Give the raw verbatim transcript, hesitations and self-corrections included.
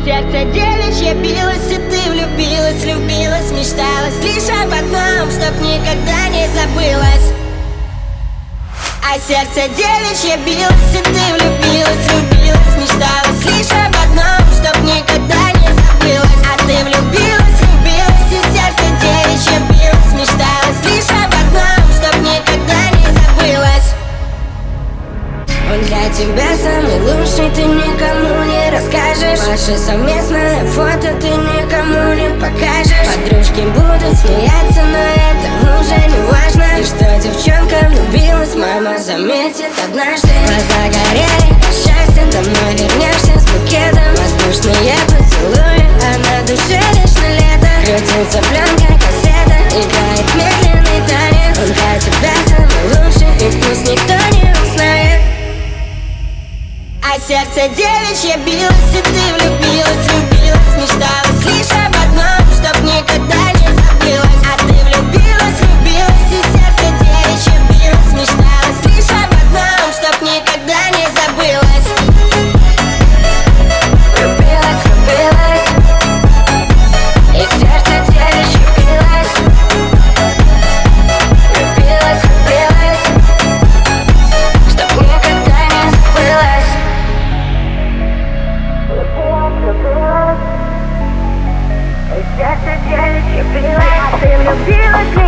Сердце девичье билось, и ты влюбилась, влюбилась, мечталась лишь об одном, чтоб никогда не забылась. А сердце девичье билось, и ты влюбилась, влюбилась, мечталась лишь об одном, чтоб никогда не забылась. А ты влюбилась, влюбилась, и сердце девичье билось, мечталась лишь об одном, чтоб никогда не забылась. Он для тебя самый лучший, ты никому не расскажешь. Ваше совместное фото ты никому не покажешь. Подружки будут смеяться, но это уже не важно. И что девчонка влюбилась, мама заметит однажды. Глаза горели, счастье, домой вернешься с букетом. Воздушные поцелуи, а на душе лишь на лето. Крутится пленка, кассета, играет медленный танец. Он для тебя самый лучший, и пусть никто не узнает. А сердце девичье билось, и ты влюбилась, влюбилась, мечталась лишь об одном, чтоб никогда не забылась. А ты влюбилась, влюбилась, и сердце девичье билось, мечталась лишь об одном, чтоб никогда не забылась. Влюбилась, влюбилась, и сердце девичье билось. Влюбилась, влюбилась, чтоб никогда не забылась. Сердце девичье билось, а ты влюбилась.